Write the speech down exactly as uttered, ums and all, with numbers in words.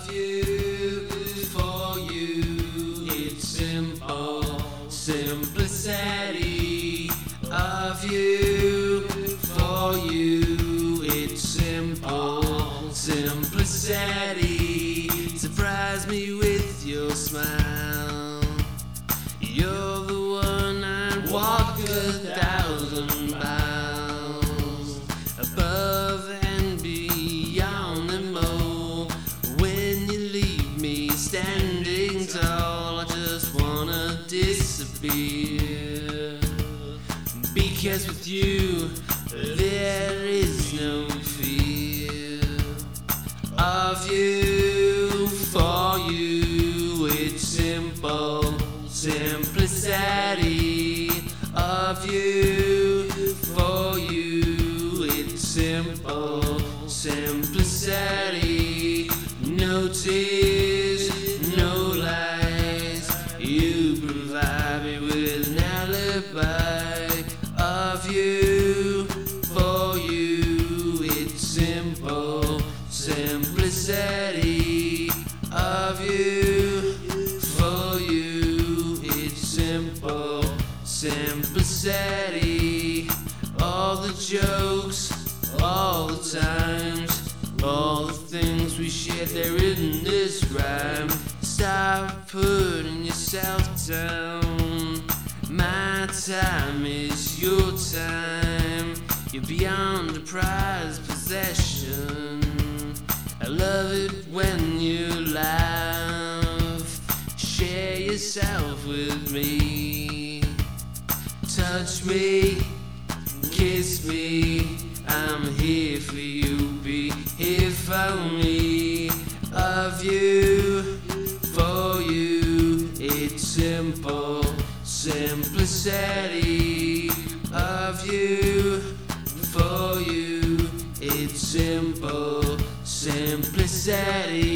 of you, for you. It's simple, simplicity of you, for you. It's simple, simplicity. Surprise me with your smile. You're the one I'd walk a thousand miles above and beyond them all. When you leave me standing tall, I just wanna disappear. Because with you there is no fear. Of you, for you, it's simple, simplicity. Of you, for you, it's simple, simplicity. No tears, no lies. You provide me with an alibi. Of you, for you, it's simple, simplicity. Of you, for you, it's simple, simplicity. All the jokes, all the times, all the things we shared there in this rhyme. Stop putting yourself down. My time is your time. You're beyond a prized possession. I love it when you laugh. Share yourself with me. Touch me, kiss me. I'm here for you, be here for me. Of you, for you, it's simple, simplicity. Of you, for you, it's simple, simplicity.